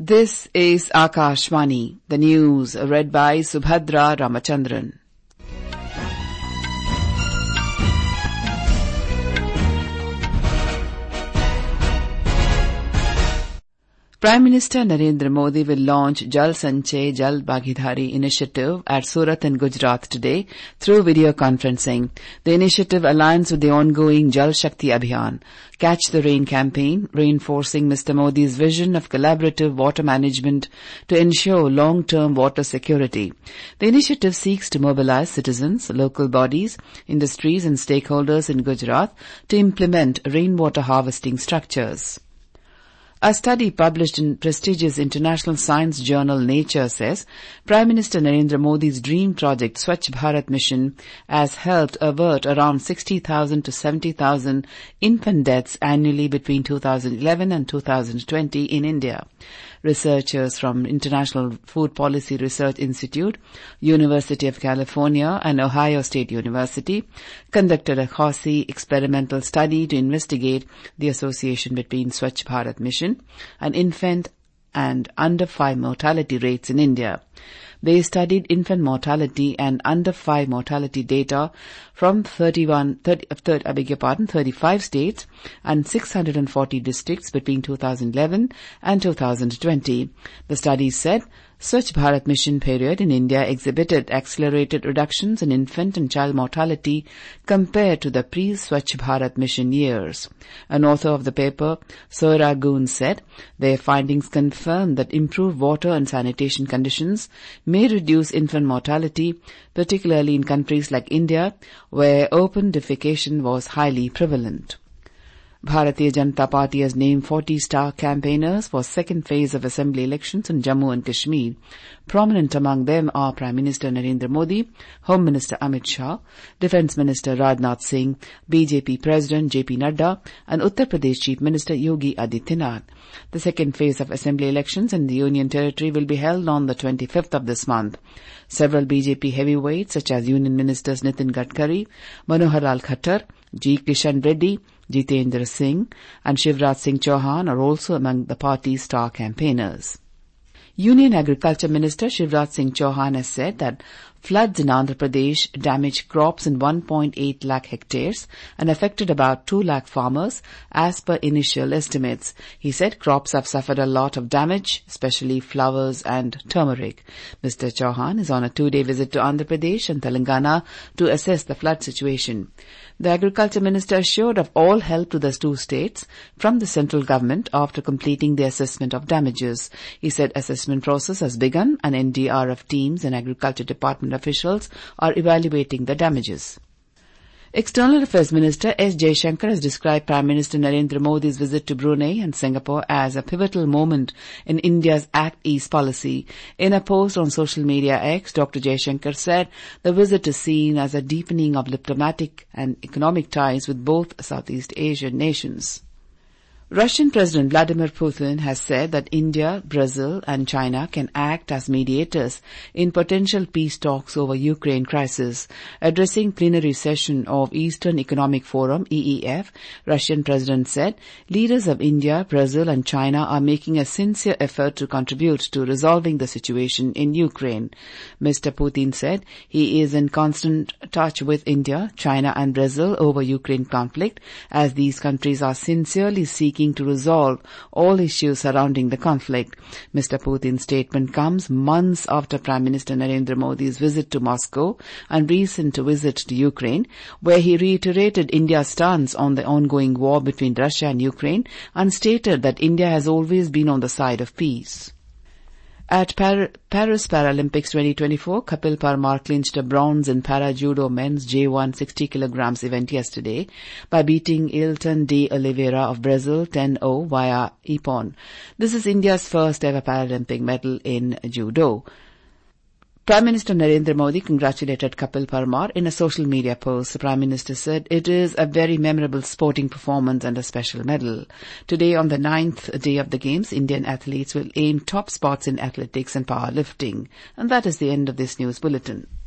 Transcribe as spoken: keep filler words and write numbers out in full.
This is Akashvani, the news read by Subhadra Ramachandran. Prime Minister Narendra Modi will launch Jal Sanchay Jal Bhagidhari initiative at Surat in Gujarat today through video conferencing. The initiative aligns with the ongoing Jal Shakti Abhiyan, Catch the Rain campaign, reinforcing Mister Modi's vision of collaborative water management to ensure long-term water security. The initiative seeks to mobilize citizens, local bodies, industries and stakeholders in Gujarat to implement rainwater harvesting structures. A study published in prestigious international science journal Nature says Prime Minister Narendra Modi's dream project Swachh Bharat Mission has helped avert around sixty thousand to seventy thousand infant deaths annually between two thousand eleven and two thousand twenty in India. Researchers from International Food Policy Research Institute, University of California and Ohio State University conducted a quasi experimental study to investigate the association between Swachh Bharat Mission and infant and under five mortality rates in India. They studied infant mortality and under five mortality data from thirty-one, thirty, thirty, I beg your pardon, thirty-five states and six hundred forty districts between two thousand eleven and two thousand twenty. The study said Swachh Bharat Mission period in India exhibited accelerated reductions in infant and child mortality compared to the pre-Swachh Bharat Mission years. An author of the paper, Soira Goon, said their findings confirm that improved water and sanitation conditions may reduce infant mortality, particularly in countries like India, where open defecation was highly prevalent. Bharatiya Janata Party has named forty star campaigners for second phase of assembly elections in Jammu and Kashmir. Prominent among them are Prime Minister Narendra Modi, Home Minister Amit Shah, Defence Minister Rajnath Singh, B J P President J P Nadda and Uttar Pradesh Chief Minister Yogi Adityanath. The second phase of assembly elections in the Union Territory will be held on the twenty-fifth of this month. Several B J P heavyweights such as Union Ministers Nitin Gadkari, Manohar Lal Khattar, G. Kishan Reddy, Jitendra Singh and Shivraj Singh Chauhan are also among the party's star campaigners. Union Agriculture Minister Shivraj Singh Chauhan has said that floods in Andhra Pradesh damaged crops in one point eight lakh hectares and affected about two lakh farmers as per initial estimates. He said crops have suffered a lot of damage, especially flowers and turmeric. Mister Chauhan is on a two-day visit to Andhra Pradesh and Telangana to assess the flood situation. The Agriculture Minister assured of all help to the two states from the central government after completing the assessment of damages. He said assessment process has begun and N D R F teams and Agriculture Department officials are evaluating the damages. External Affairs Minister S. Jaishankar has described Prime Minister Narendra Modi's visit to Brunei and Singapore as a pivotal moment in India's Act East policy. In a post on social media X, Doctor Jaishankar said the visit is seen as a deepening of diplomatic and economic ties with both Southeast Asian nations. Russian President Vladimir Putin has said that India, Brazil and China can act as mediators in potential peace talks over Ukraine crisis. Addressing plenary session of Eastern Economic Forum E E F, Russian President said leaders of India, Brazil and China are making a sincere effort to contribute to resolving the situation in Ukraine. Mister Putin said he is in constant touch with India, China and Brazil over Ukraine conflict as these countries are sincerely seeking to resolve all issues surrounding the conflict. Mister Putin's statement comes months after Prime Minister Narendra Modi's visit to Moscow and recent visit to Ukraine, where he reiterated India's stance on the ongoing war between Russia and Ukraine and stated that India has always been on the side of peace. At Par- Paris Paralympics twenty twenty-four, Kapil Parmar clinched a bronze in para-judo men's J one sixty kilograms event yesterday by beating Ailton de Oliveira of Brazil ten oh via Ippon. This is India's first ever Paralympic medal in judo. Prime Minister Narendra Modi congratulated Kapil Parmar in a social media post. The Prime Minister said it is a very memorable sporting performance and a special medal. Today, on the ninth day of the Games, Indian athletes will aim top spots in athletics and powerlifting. And that is the end of this news bulletin.